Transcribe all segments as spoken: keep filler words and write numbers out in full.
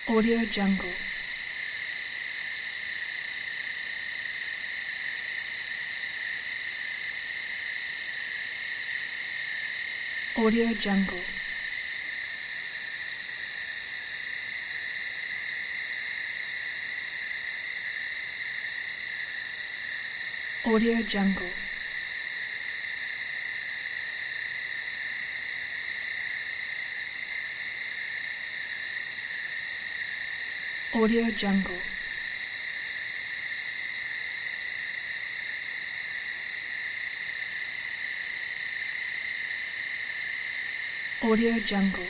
Audio Jungle. Audio Jungle. Audio Jungle. Audio Jungle. Audio Jungle.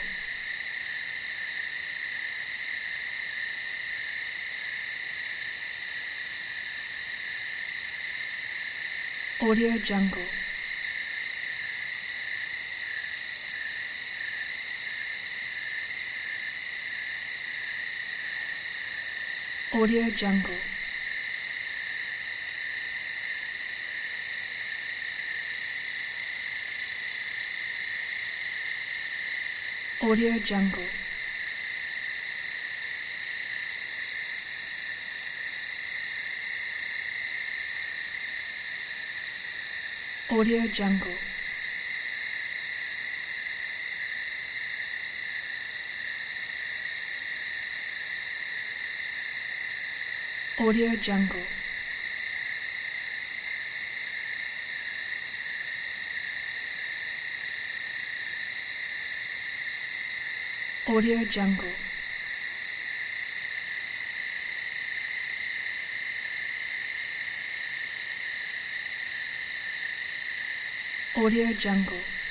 Audio Jungle. Audio Jungle. Audio Jungle. Audio Jungle. Audio Jungle. Audio Jungle. Audio Jungle.